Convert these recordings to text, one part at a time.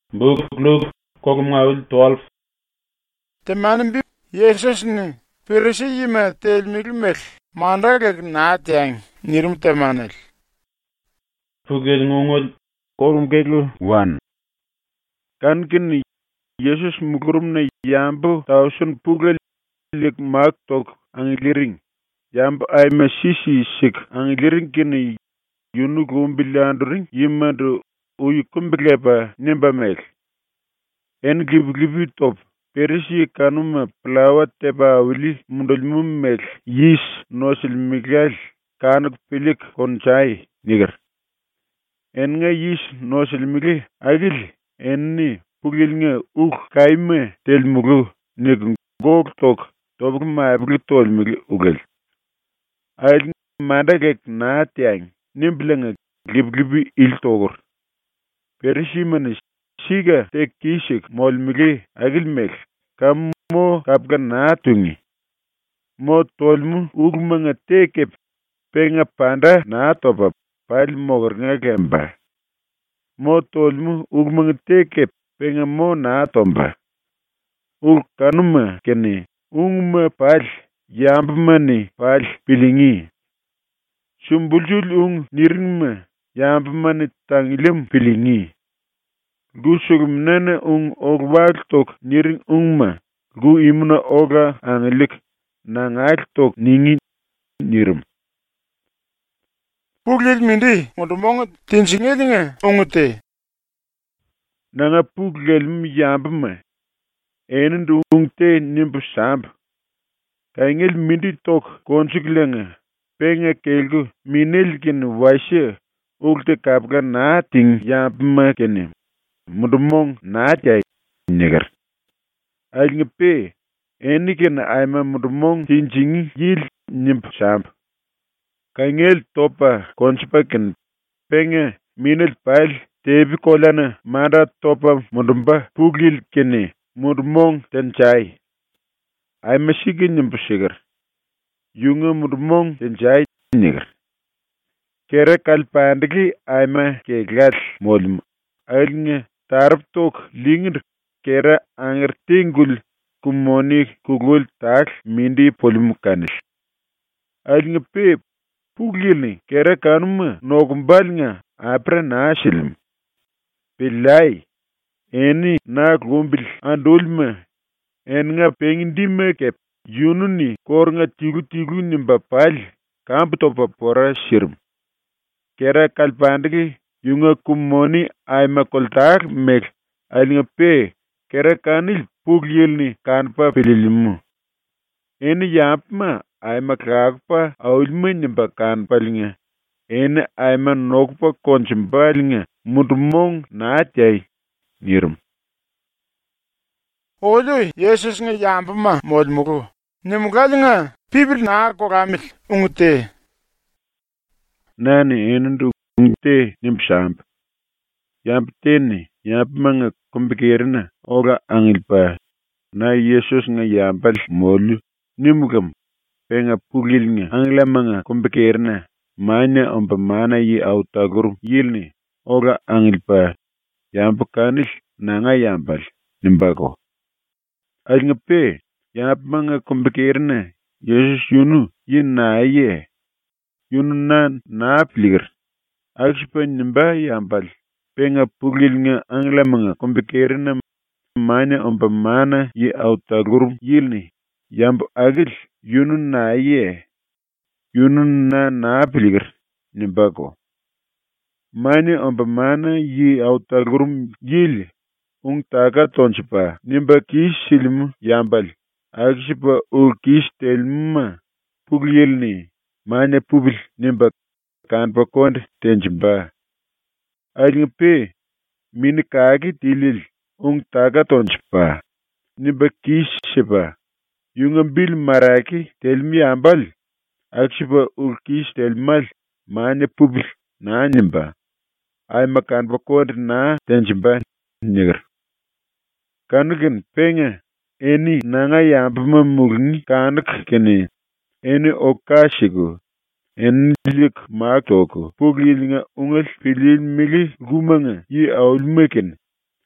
Book Luke Kogumawil 12. Teman bi Yesus ni pirisi yima tel migmel mandagek naateng nirum temanel. Pugel ngongol Kogum keglu 1. Kan kin Yesus mukurum na yambo tausun pugel lik mak tok ang liring. Yambo ay masisi sik ang liring kin yunu gumbilanduring yimadu uyu kumbiglepa nimba mek. En gibi top perisi kanuma plawat teba wili mundol mummek yis nosil miguel kanuk pilik konchai niger. En nga yis nosil miguel agil enni pugil nga kaime tel mugu nig gok tok tobuk maabili tol miguel ugel. Ayil mandagek naatiang nimblanga gibi il togor. Perisi manis siga tek kisik mol miguel agil mek. Kam mo kapga natungi. Mo tolmu ugmanga teke penga panda na topa pal mogor nga kemba. Mo tolmu ugmanga teke penga mo na tomba. Kanuma kene ungma pal yambmani pal pilingi. Sumbuljul niringma yambmani tangilim pilingi. Gusugum nana ogbal tok niring ungma. Gu imuna oga anglik nangal tok ningi nirum. Puglil mindi modumong tinsingelinga ungute. Nanga puglil yambma. Enendu ungte nimbu samb. Kaingil mindi tok konsuklanga. Penga kelgu minilkin washe ulte kapga nating yambma kene. Modumong natay negar. Ay pe eniken ayma mudumong tinjingi yil nyimp samp. Kaingel topa konspaken penga minil pal tebi kolana mada topa mudumba puglil kene mudumong tenchay. Ayma shigi nyimp shigar. Yunga mudumong tenchay negar. Kera kalpandiki ayma keglat molum. Aylinga tarap tok lingir kera anger tingul kumoni kugul tak mindi polumukanil. Alinga pe puglilni kera kanuma nokumbalnga apra nashilim. Pilai eni na gumbil andulma enga pengindime kep yununi kornga tigu nimba pal kamp topa pora shirim. Kera kalpandiki yunga kumoni ayma koltak mek alinga pe kera kanil puglilni kanpa pililimu. Eni yampma ayma kakpa aulma nimba kanpalinga. Eni ayma nokpa konchimbalinga mudumong naatay nirum. Olu Yesus nga yambma modmugu. Nimugalinga pibil naar kogamil ungute. Nani enendu ungte nimsamp. Yampteni yampmanga kumbikirina oga angilpa. Na Yesus nga yampal molu nimugam penga puglil nga anglamanga kumbikirina manya ompa mana yi autagurum yilni oga angilpa. Yampakanil na nga yampal nimbako. Alinga pe yampmanga kumbikirina Yesus yunu yin na ye. Yunu na pligir. Akshipa nimba yampal. Penga puglil nga anglamanga kumbikirina manya ompa mana yi autagurum yilni. Yambo agil yunu na ye. Yunu na piligir nimbako. Manya ompa mana yi autagurum yili. Taka tonchipa nimba kish silimu yambal. Akshipa kish telmuma puglilni manya pubil nimba kanpa konde tenchimba. Alinga pe mini kaki tilil taka tonchipa nimba kish shipa. Yunga bil maraki telmi yambal. Akshipa kish telmal manya pubil na nimba. Ay makanpa konde na tenchimba nigar. Kanukin penga eni nanga yampama mulni kanuk kene. Eni okashigo. Eni lik maktoko. Puglil nga ungal pilil mili gumanga yi aulmeken.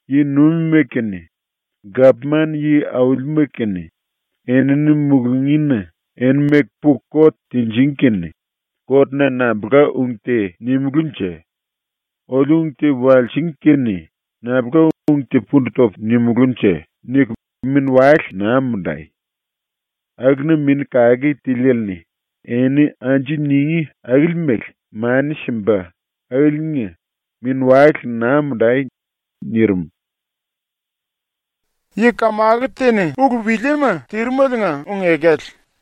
yi numekene, gapman yi aulmekene, enini mugungine, en mekpuk kot tinjinkene, kot na nabga ungte nimgunche, olungte walchinkene, nabga ungte puntof nimgunche, nik min wach namundai. Agna min kagi tilelni, eni anji ningi agilmek, mani shimba, agilnge, min wach namundai nirum. Yi kamagtene ugu bilema tirmadnga ungegel.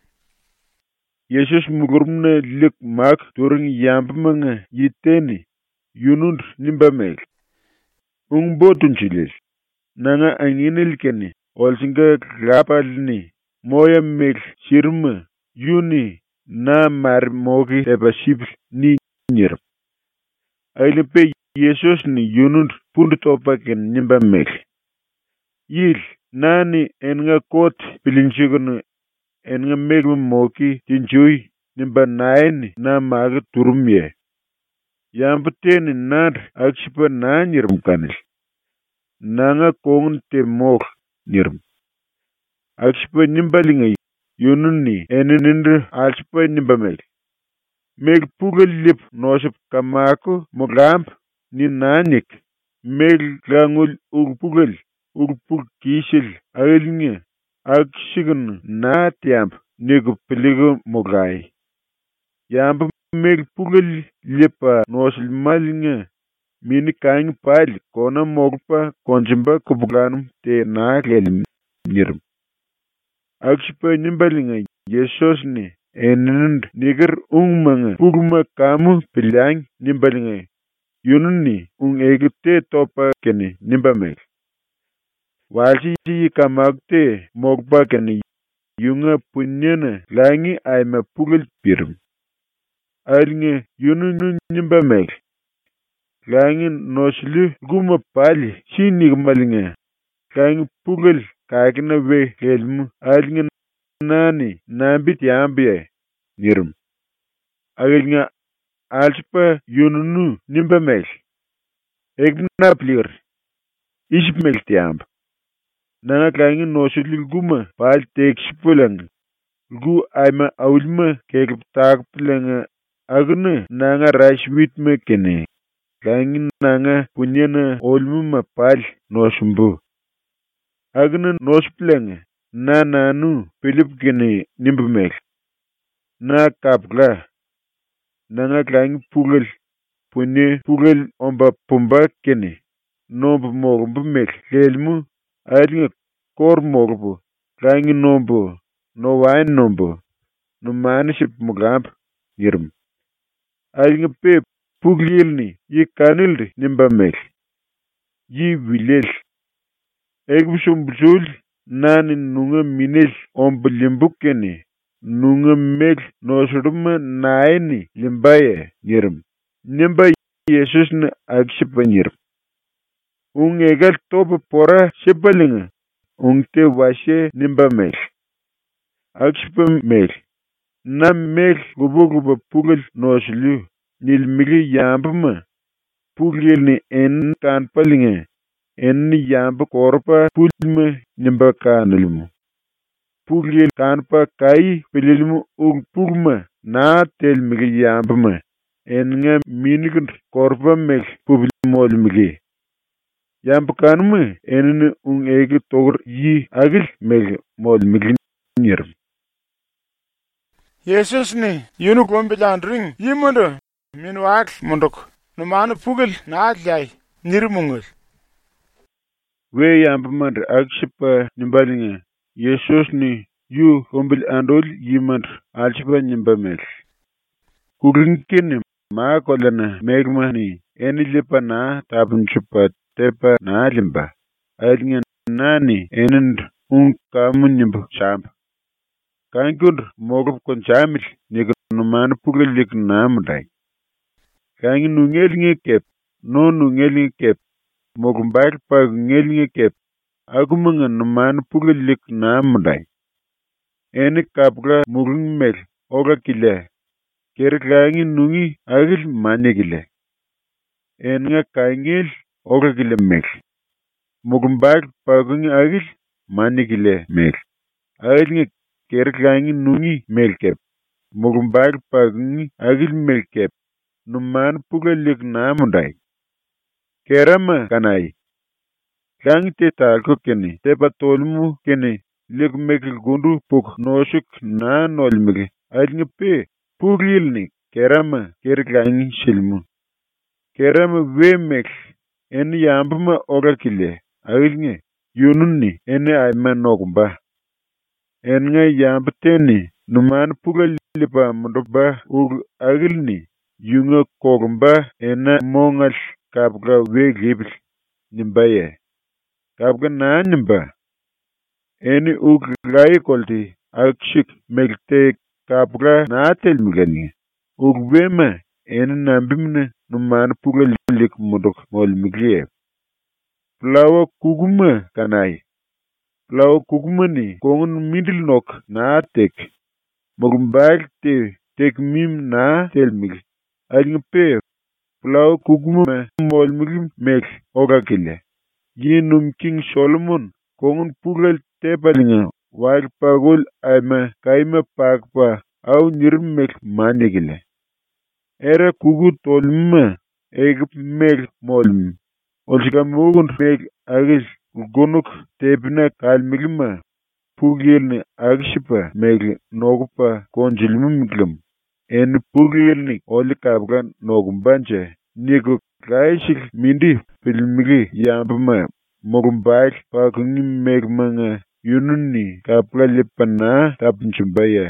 Yesus mugurumne lik mak turing yambmanga yiteni yunund nimbamel. Botun chilil. Nanga anginil kene olsinga glapalni moya mel shirma yuni na mar mogi tebashib ni nyirum. Ailipe Yesus ni yunund pundutopa ken nimbamel. Yil nani enga kot pilinchigunu enga megma moki tinjui nimba naini na maga turumye. Yambuteni nad akshipa na nyirum kanil. Nanga kongun te mok nirum. Akshipa nimbalinga yununi eninindu alshipa nimbamel. Meg pugal lip nosip kamako mugamp ni nanik. Meg langul ugpugal ugpug kishil ailnge akshigun na tiamp nigu piligu mugai. Yamp meg pugal lipa nosil malinga mini kany pali kona mogpa konjimba kubuganum te nagelim nirum. Akshipa nimbalinga Yesus ni eninind nigar ungmanga pugma kamu pilyang nimbalinga yununi ege topa kene nimbamel. Walchi yi kamagte mogpa kene yunga punyena langi aima pugal pirum. Alinge yununu nimbamel. Langi noslu guma pali shinig malinga. Langi pugal kakina we helmu alinge nani nambit yambye nirum. Alinge alspa yununu nimbamel. Egnaplir ishmel tiamb. Nanga kangi noslu guma pal tekshpulang. Gu aima aulma kekiptakpulang agna nanga rashwitme kene. Kangi nanga punyena olmuma pal nosumbu. Agna nosplang na nanu pilip kene nimbamel. Na kapla. Nanga kangi pugal. Punye pugal omba pumba kene. Nombu mogumbu mek lelmu. Alinga kor mogumbu. Kangi nombu. No wain nombu. No maniship mugamp nirum. Alinga pe puglilni yi kanilri nimbamel. Yi vilel. Egbushumbzul nani nunga minel ombu limbukene. Nunga mel nosuduma naini limbaye nirum. Nimba Yesus na agshipa nirum. Egal topa pora shipalinga. Te washe nimbamel. Agshipa mel. Na mel guba pugal noslu. Nilmili yambma. Puglil ni en kan palinga. En yamba korpa pulma nimba kanilmu. Puglil kanpa kai pililmu pugma na telmili yambma. En nga minigund korpa meg pubilmolmili. Yamba kanma en ege togr yi agil meg molmili nirum. Yesus ni yunu gombilan ring yimundo min wak munduk numanu pugal na adlai nirmungul. We yambamand akshipa nimbalinga Yesus ni yu gombil andol yimand alshipa nimbamel. Kugrinkini maa kolana megma ni eni lipa na tabunchupa tepa na limba. Alinga nani enind kamun nimbu shamba. Kangur mogub konchamil niga numanu pugal lik namudai. Kangi nungelinge kep, no nungelinge kep, mogumbar pag ngelinge kep, agumanga numanu pugal lik namudai. Eni kapga mugung mel, oga kile, kere kangi nungi agil manigile. Eni nga kangil, oga kile mel. mugumbag pagungi agil manigile mel. Agil kerklangi nungi melkep. Mugumbag pagungi agil melkep. Numan pugalig namundai. Kerama kanai. Kang te talko kene, te patolmu kene, lig mekil gundu puk noshuk na nolmige. Agil pe pugilni kerama kerklangi shilmu. Kerama we mek en yambuma orakile. Agil yununni ene ayma nogumba. En nga yambteni numan pugalipa mundoba ug agilni yunga kogumba ena mongal kapga we gibil nimbaye. Kapga na nimba eni ug gai kolti akshik melte kapga na telmigani. Ug wema eni nambimne numan pugalik mundok molmiglie. Plawa kuguma kanai. Plawa kuguma ni kongun middle nok na tek. Mugumbag te tek mim na telmig. Agin pe plawa kuguma molmig mek ogakile. Ginum King Solomon kongun pugal tepalinga wag pagul ayma kaima pagpa au nirmek manigile. Era kugu tolma egip meg molm. Olshika mugun meg agis gunuk tepina kalmigma pugilni agshipa meg nogupa konjilmumglim. En pugilni olikabga nogumbanje nigo kaishik mindi pilmigi yambama mugumbag pakungi megmanga yununni kapga lipana tapnchumbaya.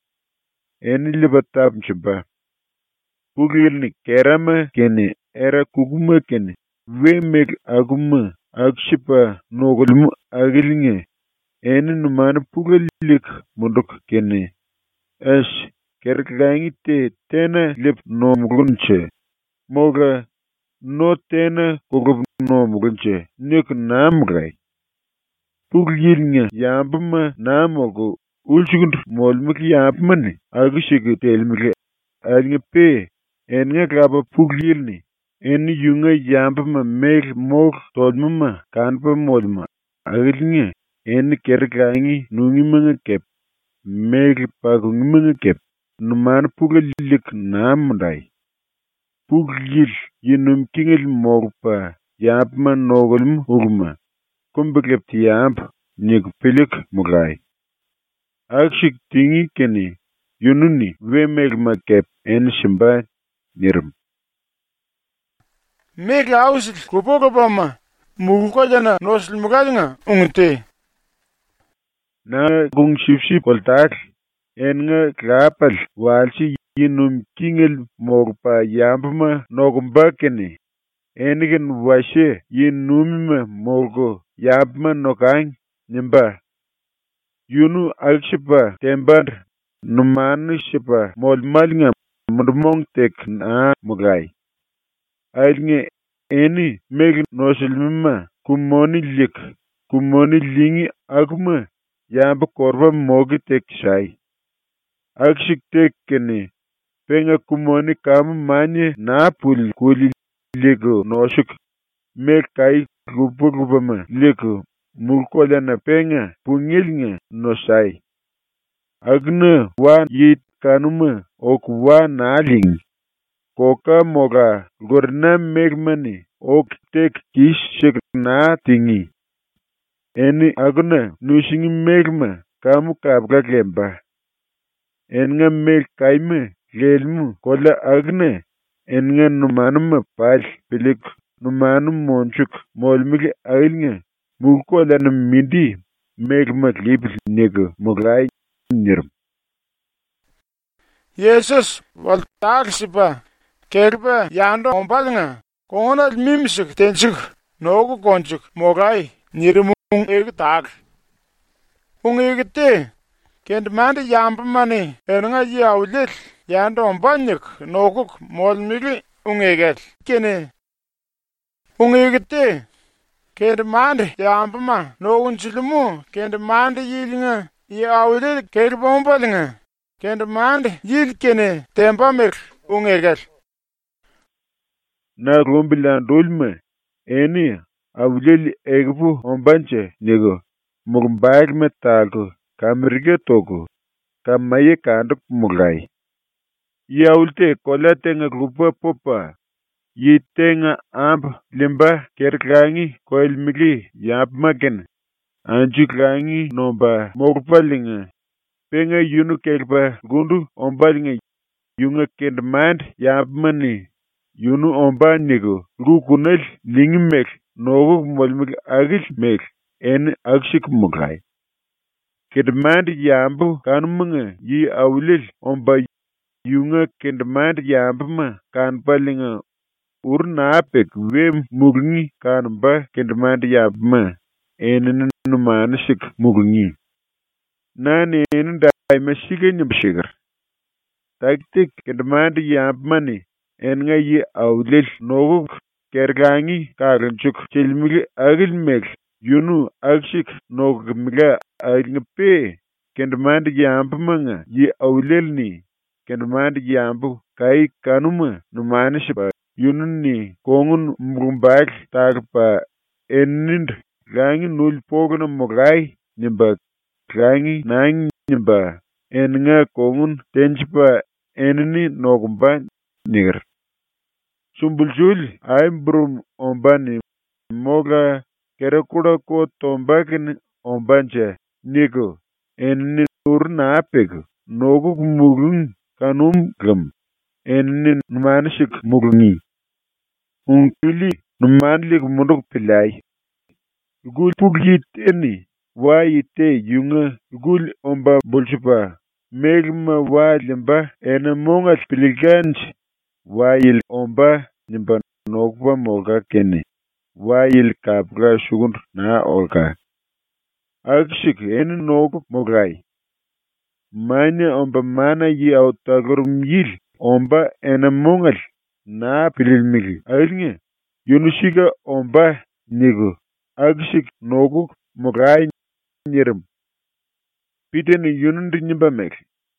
En lipa tapnchumba. Pugilni kerama kene era kuguma kene we meg aguma agshipa nogulmu agilnge eni numan pugalik munduk kene es kerklangi te tena lip nomugunche moga no tena kogub nomugunche nik namgai pugilnge yambama namogo ulchugund molmik yambmani agishig telmige agni pe enga graba pugilni en yunga yambama meg mog tolmuma kanpa molma agilnge en kerklangi nungi mga kep meg pagungi mga kep numan pugalik namundai pugil yinum kingil mogpa yambama nogulm ugma kumbeklep tiyamp nig pilik mugai akshik tingi kene yununi we meg makep en shimba nirum. Meg ausil kupokopama mugukojana nosil mugadinga ungte. Na gung shipshi koltak en nga klapal walshi yinum kingil mogpa yambama nogumba kene enigen washe yinumima mogo yambama nokang nimba yunu alshipa tembar numanu shipa molmalinga mudmong tek na mugai. Ailnge eni meg nosilmima kumoni lik kumoni lingi aguma yamba korba mogi tek shai. Akshik tek kene penga kumoni kam manye na pul kuli ligo noshuk meg kai gubama ligo mulkola na penga pungilnga no shai. Agna wa yit kanuma ok wa naling. Koka moga gorna megmani ok tek kish shik na tingi. Eni agna nushingi megma kamu kabga gemba. Enga meg kaime gelmu kola agna enga numanuma pal pilik numanum monchuk molmige ailnga mukola na mindi megma libl nigo mugai nirum. Jesus wal taksipa kerba yando ombalnga kona mimsik tensik nogu konchik mogai nirimung egtag ung egte kend mande yambmani enga yawlil yando ombanyik nogu molmigi ung egel kene ung egte kend mande yambma nogun chilmu kend mande yilinga yawlil kerba ombalnga kend mande yil kene tembamek ung egel. Na rumbilan dulme eni awulel egbu ombanche nego mugumbaag metago kamirge togo kamaye kanduk mugai. Yaulte kolatenga grupa popa yitenga amp limba kerklangi koilmili yap magen anjuklangi nomba morpalinga penga yunu kerba gundu ombalinga yunga kendmand yap mani yunu omba nigo rukunel lingmek nogu molmik agil mek en akshik mugai. Kendmand yambu kanmunga yi awlil omba yunga kendmand yambma kanpalinga urnapek wem mugngi kanba kendmand yambma en numanishik mugngi. Nani en daima shige nyamshigar. Taktik kendmand yambmani en nga yi awlil nogu kergangi kaganchuk chilmigi agilmek yunu akshik nogu miga agilpe kendmand yambmanga yi awlil ni kendmand yambu kai kanuma numanishba yununi kongun mrumbak tagpa enind gangi nul pogna mugai nimba gangi nang nimba enga kongun tenjpa enini nogumba nigar. Sumbulchul aimbrum ombani moga kerakuda ko tombakin ombancha nigo enini urna apeg nogu mugun kanum gam enini numanishik mugungi. Unkili numanlik munduk pilai. Gul pugit eni wayite yunga gul omba bulchupa megma wa limba ena mongal piliganj wayil omba nimba nogba moga kene wayil kapga shugun na olga. Akshik eni nogu mogai. Manya omba mana yi autagurum yil omba ena mongal na pililmigi alinge yunushiga omba nigo akshik nogu mugai nyirim piteni yunundi nyimba mek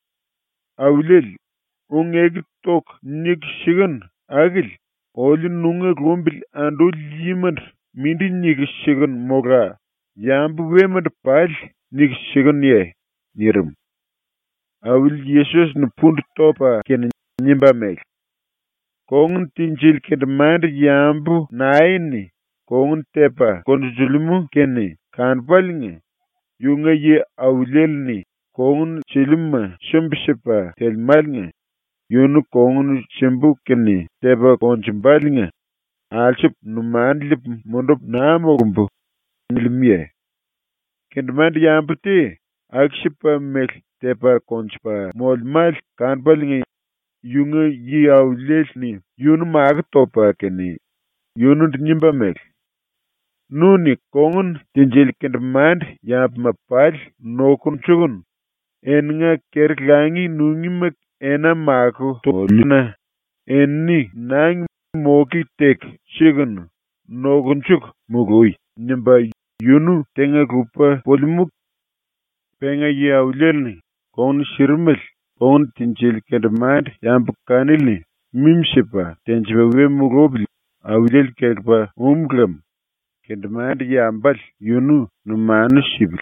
awlil ungeg tok nik shigan agil oli nunga rumbil andu limand mindi nik shigan moga yambu wemad pal nik shigan ye nyirim awil yesus nupund topa ken nyimba mek kongun tinjil kendmand yambu naini kongun tepa konjulimu kene kanpalinge yunga ye awlelni kongun chilimma shimbshipa telmalnge yunu kongun shimbu kene tepa konjimbalinge alchip numandlip mundup namogumbu nilmiye. Kendmand yambu te akshipa mek tepa konjpa molmal kanpalinge yunga yi awlelni yunu maag topa kene yunu nyimba mek. Nuni kongun tinjil kendmand yamp mapal nokun chugun enga kerklangi nungimak ena maku tolina enni nang moki tek shigun nokun chuk mugui nyimba yunu tenga grupa polimuk penga yi awlelni kongun shirmel kongun tinjil kendmand yamp kanilni mimshipa tenjiba wemugobli awlel kerkpa umgram kendmand yambal yunu numanu shibil.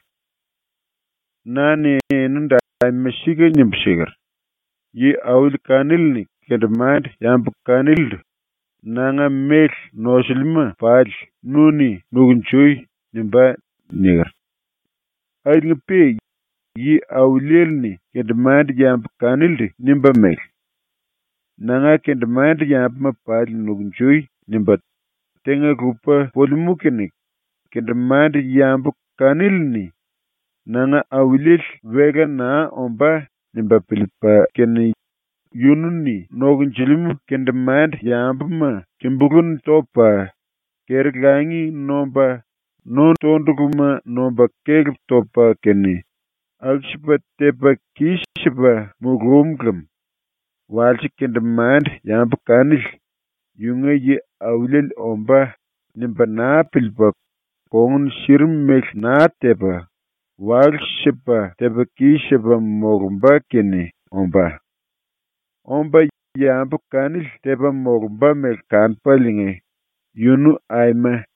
Nani nunda meshiga nyamshigar. Yi awil kanilni kendmand yamb kanil nanga mel noshilma pal nuni nugunchoy nimba nigar. Aydinga pe yi awlelni kendmand yamb kanil nimba mel. Nanga kendmand yamb ma pal nugunchoy nimba tenga grupa polimukini kendmand yambu kanilni nanga awilil vega na omba nimba pilpa keni yununi nogunjilimu kendmand yambu ma kimbugun topa kergangi nomba non tondukuma nomba kerg topa keni akshipa tepa kishipa mugumgam walchi kendmand yambu kanil yunga ye awlil omba nimba na pilpa kongun shirmek na tepa wagshipa tepa kishipa mogumba kene omba. Omba yambu kanil tepa mogumba mek kanpalinge yunu aima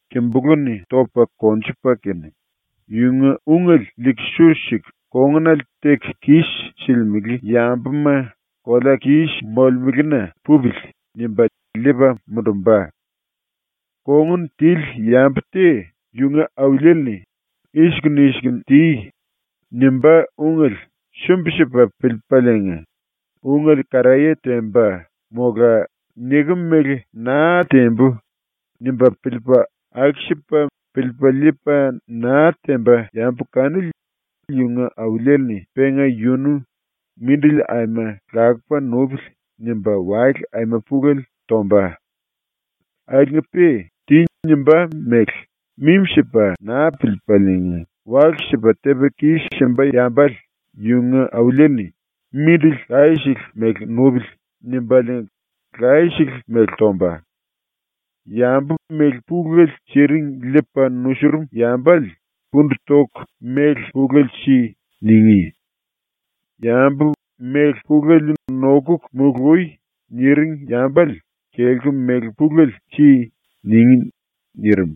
kimbuguni topa konchipa kene. Yunga ungel likshushik kongnal tek kish silmigi yambma kola kish molmigina pubil nimba liba mudumba. Kongun til yambte yunga awlelni ishkin ti nimba ungel shumbishipa pilpalenga. Ungel karaye temba moga nigumegi na tembu nimba pilpa akshipa pilpalipa na temba yampu kanil yunga awlelni penga yunu mindil aima gagpa nobil nimba waik aima pugel tomba. Agnape ti nimba mek mimshipa na pilpalinga wakshipa tebe kishimba yambal yunga awlelni mindil gaishik mek nobil nimbalin gaishik mek tomba. Yambu mek pugel chering lipa nushurum yambal pundutok mek pugel chi ningi. Yambu mek pugel noguk mugui niring yambal kelkum mek pugel chi ningi nirim.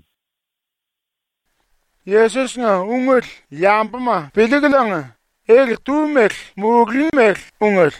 Yesus nga ungel yambma piliglanga tu mek mugli mek ungel.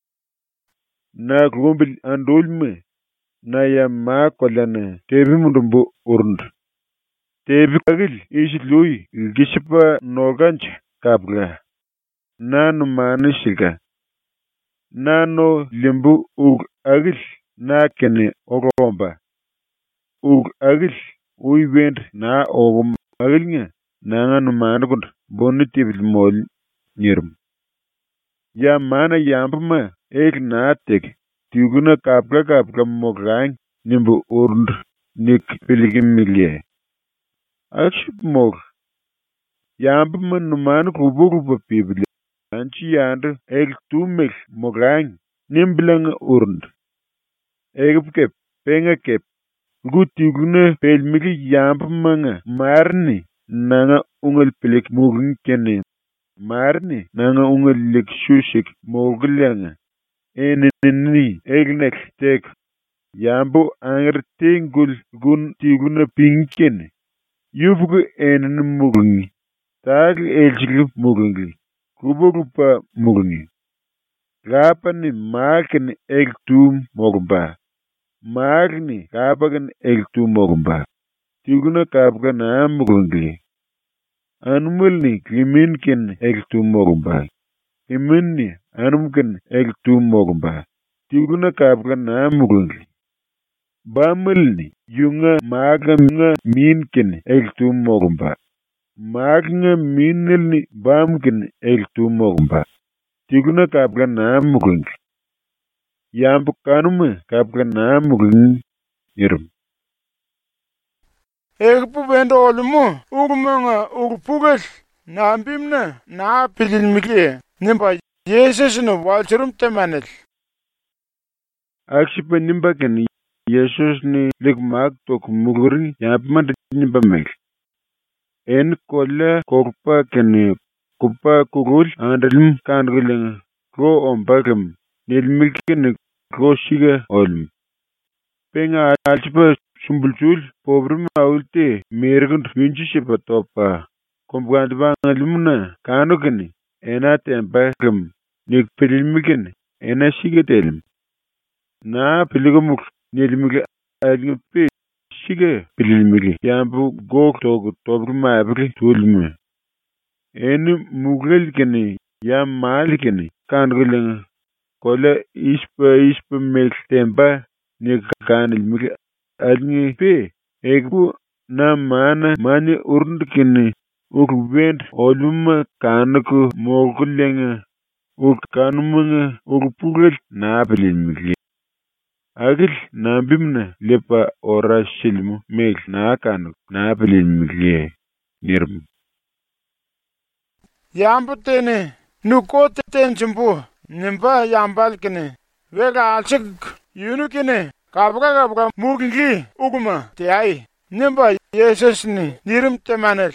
Na gumbil andulme na yamma kolana tebi mudumbu urnd. Tebi kagil ishi lui gishipa noganch kabga. Nanu manu shiga. Nano limbu ug agil na kene ogomba. Ug agil uiwend na ogom agil nga na nu manu gund bonu tibil mol nirum. Ya mana yambma na tek. Tiguna kapka mograng nimbu urnd nik piligim milye. Akship mog. Yambma numan kubuku pibli. Anchi yand tu mek mograng nimblang urnd. Kep penga kep. Gu tiguna pelmigi yambma nga marni nanga ungel pilik mugin kene. Marni nanga ungel lik shushik moglanga. Enini egnek tek yambu angr tingul gun tiguna pinken yufgu enin mugungi tag eljig mugungi kubugupa mugungi gapani magni egtum mogba magni gapagan egtum mogba tiguna kapga na mugungi anumulni kiminken egtum mogba iminni anumken egtum mogba tiguna kapga na mugungi bamulni yunga maga minken egtum mogba magna minilni bamken egtum mogba tiguna kapga na mugungi yampu kanuma kapga na mugungi irum. Egpu bendo olumu ugumanga ugpugel na bimna na pililmige nimba Yesus no walchurum temanel. Akshipa nimba ken Yesus ni ligmak tok mugurin yapma nimba mek. En kolla kokpa ken kupa kugul andalim kanguling ko ombagam nilmilken ko shiga olm. Penga alchipa sumbulchul pobrum aulte mergun yunjishipa topa. Kumbgandba alumna kanukeni ena tempagam nik pilimmigen ena shigetelm. Na piligumuk nilmige agnupi shige pilimige yambu gok tog tobruma abri tulme. Enu mugel kene yam mal kene kanguling kola ispa mek tempa nik kanilmige agnupi egbu na mana mani urnd kene uk wend oluma kanuku mogulenga uk kanumanga uk pugel na pilimige. Agil na bimna lepa ora shilmu mek na kanuk na pilimige nirm. Yambu tene nuko ten chimbu nimba yambal kene wega alchik yunu kene kapga mugingi uguma tiai nimba Yesus ni nirim temanel.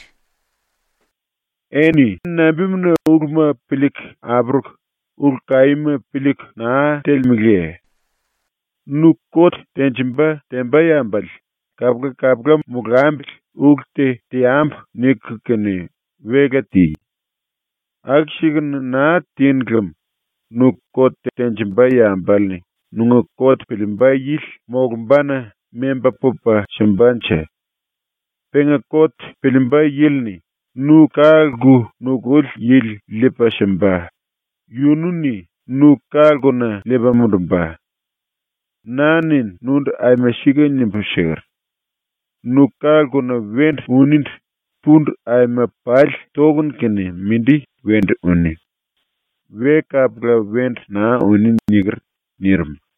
Eni na bimna uguma pilik abruk ug kaima pilik na telmige. Nukot tenchimba temba yambal kabga mugambil ukte tiamb nikene vegati akshign na tingram nuk kot tenjimba yambalni nunga kot pilimba yil mogbana memba pupa shimbanche penga kot pilimba yilni nu kalgu nugul yil lipa shimba yununi nu kalguna lipa mudumba nanin nund ay mashiga nyimpushir nu kalguna wend unint pund ay mapal togun kene mindi wend uni we kapla wend na uni nigr nirm